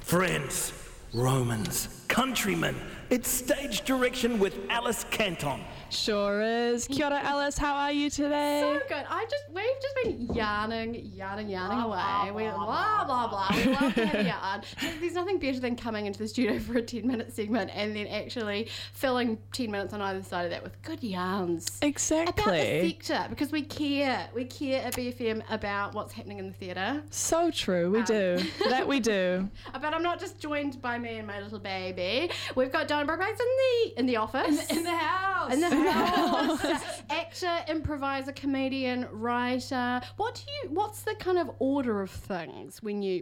Friends, Romans, countrymen, it's stage direction with Alice Canton. Sure is. Kia ora, Alice. How are you today? So good. We've just been yarning away. We blah blah blah. We love to have a yarn. There's nothing better than coming into the studio for a 10-minute segment and then actually filling 10 minutes on either side of that with good yarns. Exactly. About the sector, because we care. We care at BFM about what's happening in the theatre. So true. We do. That we do. But I'm not just joined by me and my little baby. We've got Donna Brookbanks in the office. In the house. In the house. Actor, improviser, comedian, writer. What's the kind of order of things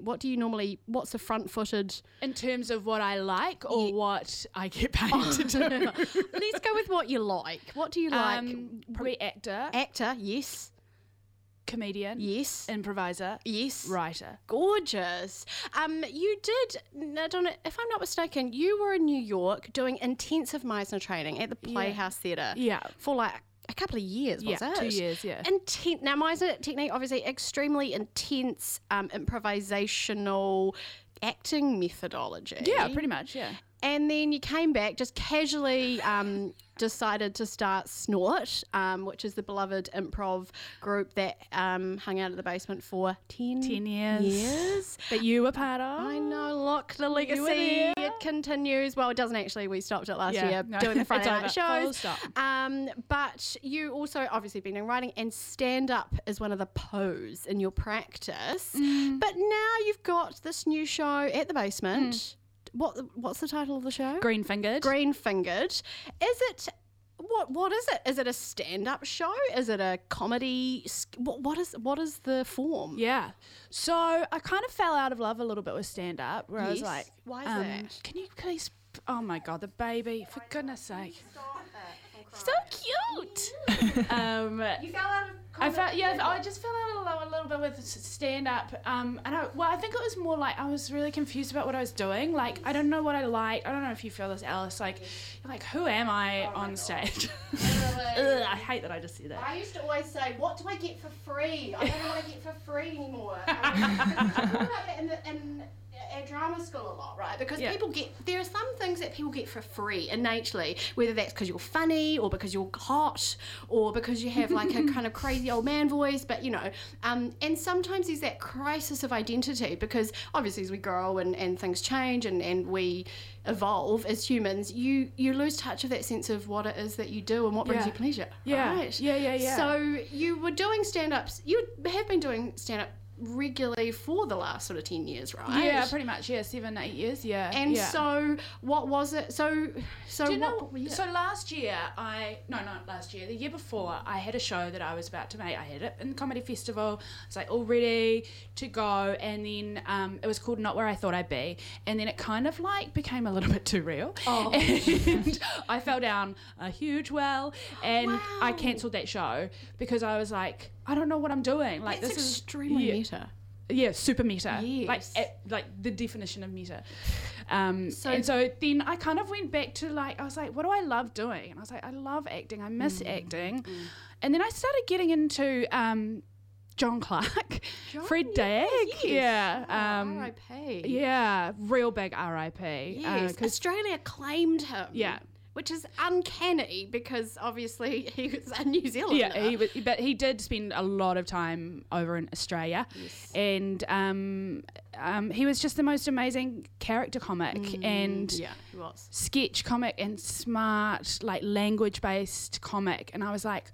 what's the front-footed? In terms of what I like or what I get paid to do? Let's go with what you like. What do you like? Probably actor. Actor, yes. Comedian. Yes. Improviser. Yes. Writer. Gorgeous. You did, Donna, if I'm not mistaken, you were in New York doing intensive Meisner training at the Playhouse Theatre. Yeah. For like a couple of years, was it? 2 years, yeah. Now, Meisner technique, obviously extremely intense, improvisational acting methodology. Yeah, pretty much, yeah. And then you came back, just casually decided to start Snort, which is the beloved improv group that hung out at the basement for 10 years. That you were part of. I know, look, the legacy, it continues. Well, it doesn't actually. We stopped it last year doing the Friday night shows. Full stop. But you also obviously been in writing, and stand-up is one of the pose in your practice. But now you've got this new show at the basement. What's the title of the show? Green Fingered. Green Fingered. Is it what is it? Is it a stand-up show? Is it a comedy? What is the form? Yeah. So I kind of fell out of love a little bit with stand-up, where I was like, why is that? Can you please? Oh my God, the baby! For goodness sake. So cute. You fell out of I just fell out a little bit with stand up. I think it was more like I was really confused about what I was doing. Like, I don't know what I like. I don't know if you feel this, Alice. Like, you're like, who am I on stage? Ugh, I hate that I just said that. I used to always say, what do I get for free? I don't know what I get for free anymore. At drama school a lot, right? Because there are some things that people get for free innately, whether that's because you're funny or because you're hot or because you have like a kind of crazy old man voice, but and sometimes there's that crisis of identity, because obviously as we grow and things change and we evolve as humans, you lose touch of that sense of what it is that you do and what brings you pleasure. Yeah. Right? Yeah. So you were doing stand-ups, you have been doing stand-up regularly for the last sort of 10 years, right? Yeah, pretty much. Yeah, 7-8 years. Yeah. And so what was it? So last year, not last year, the year before, I had a show that I was about to make. I had it in the comedy festival. I was like all ready to go, and then it was called Not Where I Thought I'd Be, and then it kind of like became a little bit too real. Oh. And I fell down a huge well, and I cancelled that show because I was like, I don't know what I'm doing. Like, That's this is extremely meta. Yeah, super meta. Yes. Like the definition of meta. And so then I kind of went back to I was like, what do I love doing? And I was like, I love acting. I miss acting. And then I started getting into John Clark, Fred Dagg. Yes. Yeah. R.I.P. Yeah, real big R.I.P. Yes, Australia claimed him. Yeah. Which is uncanny because obviously he was a New Zealander. Yeah, but he did spend a lot of time over in Australia. Yes. And he was just the most amazing character comic and he was. sketch comic and smart, like language-based comic. And I was like,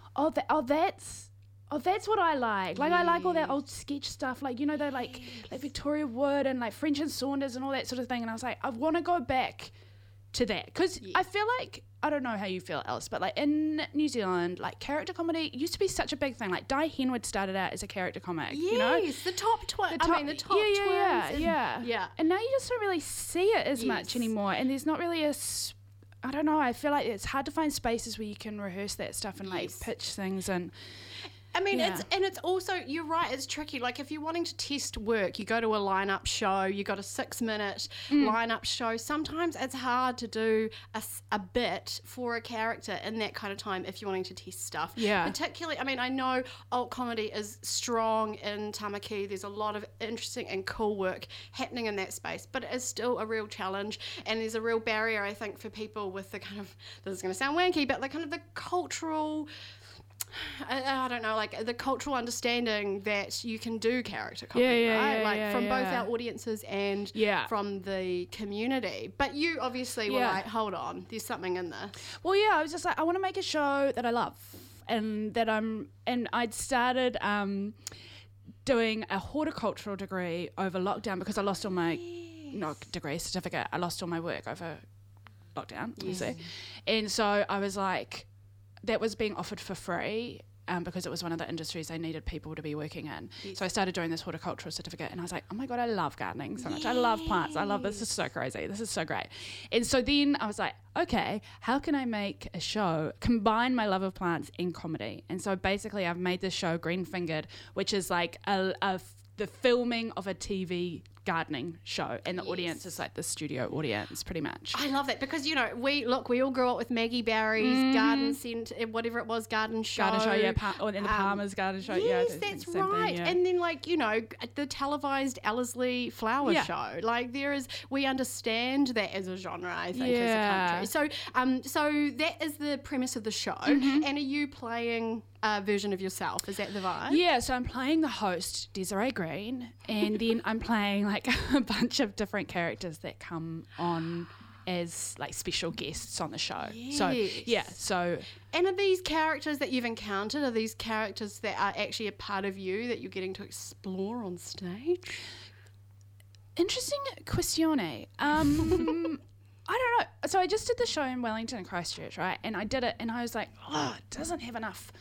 that's what I like. Like, I like all that old sketch stuff. Like, they're like Victoria Wood and like French and Saunders and all that sort of thing. And I was like, I want to go back to that, because I feel like, I don't know how you feel, Alice, but like in New Zealand, like character comedy used to be such a big thing. Like Di Henwood started out as a character comic. Yes, the top twins. The top twins. Yeah. And now you just don't really see it as much anymore. And there's not really I don't know, I feel like it's hard to find spaces where you can rehearse that stuff and like pitch things. I mean, Yeah. it's also, you're right, it's tricky. Like, if you're wanting to test work, you go to a lineup show, you got a 6-minute lineup show. Sometimes it's hard to do a bit for a character in that kind of time if you're wanting to test stuff. Yeah. Particularly, I mean, I know alt comedy is strong in Tamaki. There's a lot of interesting and cool work happening in that space, but it is still a real challenge, and there's a real barrier, I think, for people with the kind of, this is going to sound wanky, but the kind of the cultural, I don't know, like the cultural understanding that you can do character comedy, right? Like from both our audiences and from the community. But you obviously were like, hold on, there's something in this. Well, yeah, I was just like, I want to make a show that I love, and that I'd started doing a horticultural degree over lockdown because I lost all my certificate. I lost all my work over lockdown, obviously. And so I was like, that was being offered for free because it was one of the industries they needed people to be working in. So I started doing this horticultural certificate, and I was like, oh my God, I love gardening so much. I love plants. I love this. This is so crazy. This is so great. And so then I was like, okay, how can I make a show, combine my love of plants in comedy? And so basically I've made this show, Green Fingered, which is like the filming of a TV gardening show, and the audience is like the studio audience pretty much. I love that because, you know, we all grew up with Maggie Barry's Garden Scent, whatever it was, Garden Show. Garden Show, and the Palmer's Garden Show. Yes, that's right. Thing, and then, like, you know, the televised Ellerslie Flower Show. Like, we understand that as a genre, I think, as a country. So that is the premise of the show. And are you playing a version of yourself? Is that the vibe? Yeah, so I'm playing the host, Desiree Green, and then I'm playing like a bunch of different characters that come on as like special guests on the show. Yes. So and are these characters that you've encountered, are these characters that are actually a part of you that you're getting to explore on stage? Interesting questione. I don't know. So I just did the show in Wellington and Christchurch, right? And I did it, and I was like, oh, it doesn't have enough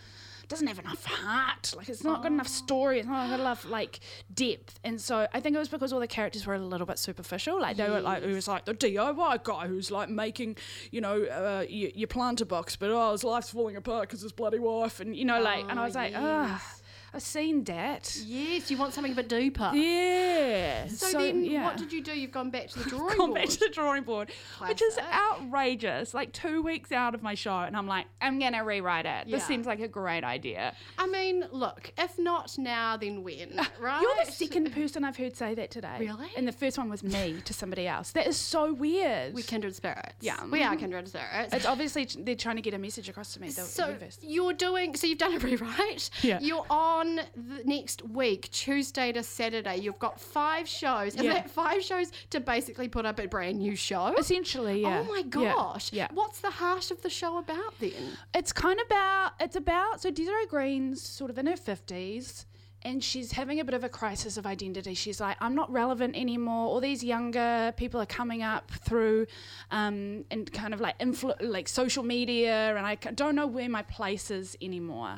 heart. Like, it's not got enough story. It's not got enough like depth. And so I think it was because all the characters were a little bit superficial. Like they were like, it was like the DIY guy who's like making, you know, your planter box, but his life's falling apart because his bloody wife, and you know, like, and I was like, I've seen that. Yes, you want something a bit deeper. Yeah. So then what did you do? You've gone back to the drawing board. Gone back to the drawing board, which is outrageous. Like 2 weeks out of my show, and I'm like, I'm going to rewrite it. This seems like a great idea. I mean, look, if not now, then when, right? You're the second person I've heard say that today. Really? And the first one was me to somebody else. That is so weird. We're kindred spirits. Yeah. We are kindred spirits. It's obviously they're trying to get a message across to me. So you've done a rewrite. Yeah. You're on the next week, Tuesday to Saturday. You've got 5 shows. Is that 5 shows to basically put up a brand new show? Essentially, yeah. Oh my gosh. Yeah. What's the heart of the show about then? It's about, so Desiree Green's sort of in her 50s, and she's having a bit of a crisis of identity. She's like, I'm not relevant anymore. All these younger people are coming up through and kind of like social media, and I don't know where my place is anymore.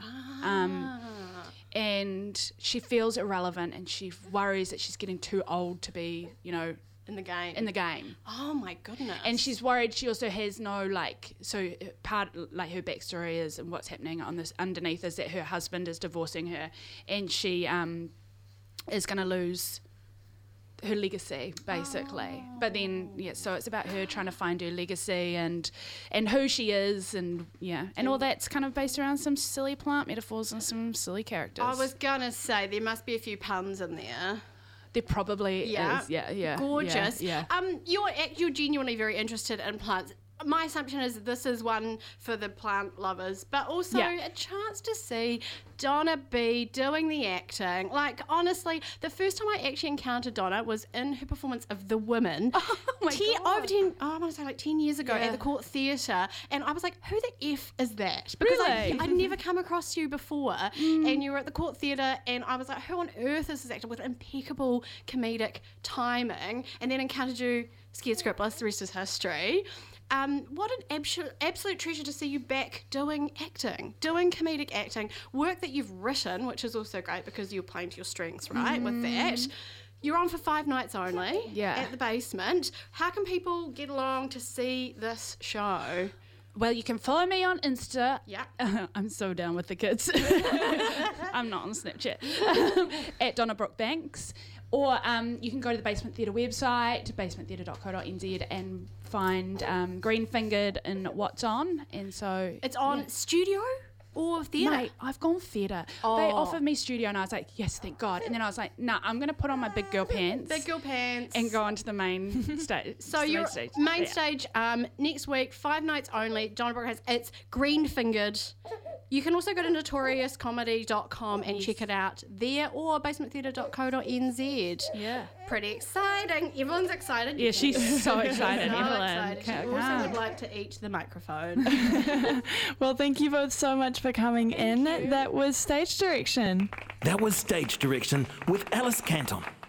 And she feels irrelevant, and she worries that she's getting too old to be, you know, in the game. Oh my goodness. And she's worried she also has no so part like her backstory is, and what's happening on this underneath is that her husband is divorcing her, and she is going to lose her legacy basically. But then so it's about her trying to find her legacy and who she is, and all that's kind of based around some silly plant metaphors and some silly characters. I was gonna say there must be a few puns in there. There probably is. Yeah. Gorgeous. Yeah. You're genuinely very interested in plants. My assumption is this is one for the plant lovers, but also a chance to see Donna B doing the acting. Like, honestly, the first time I actually encountered Donna was in her performance of The Women. Oh my God. I want to say like 10 years ago at the Court Theatre. And I was like, who the F is that? Because Really? I'd never come across you before. And you were at the Court Theatre, and I was like, who on earth is this actor with impeccable comedic timing? And then encountered you, Scared Scriptless, the rest is history. What an absolute treasure to see you back doing acting, doing comedic acting, work that you've written, which is also great because you're playing to your strengths, right, with that. You're on for 5 nights only at the Basement. How can people get along to see this show? Well, you can follow me on Insta. Yeah. I'm so down with the kids. I'm not on Snapchat. At Donna Brooke Banks. Or you can go to the Basement Theatre website, basementtheatre.co.nz, and find Green Fingered in What's On. And so It's on studio or theatre? Mate, I've gone theatre. They offered me studio and I was like, yes, thank God. And then I was like, nah, I'm going to put on my big girl pants. Big girl pants. And go onto the main stage. So your main stage next week, 5 nights only. Donna Brooke has it's Green Fingered. You can also go to notoriouscomedy.com and check it out there, or basementtheatre.co.nz. Yeah. Pretty exciting. Everyone's excited. Yeah, she's so excited. So Evelyn. excited. She also would like to eat the microphone. Well, thank you both so much for coming in. That was Stage Direction. That was Stage Direction with Alice Canton.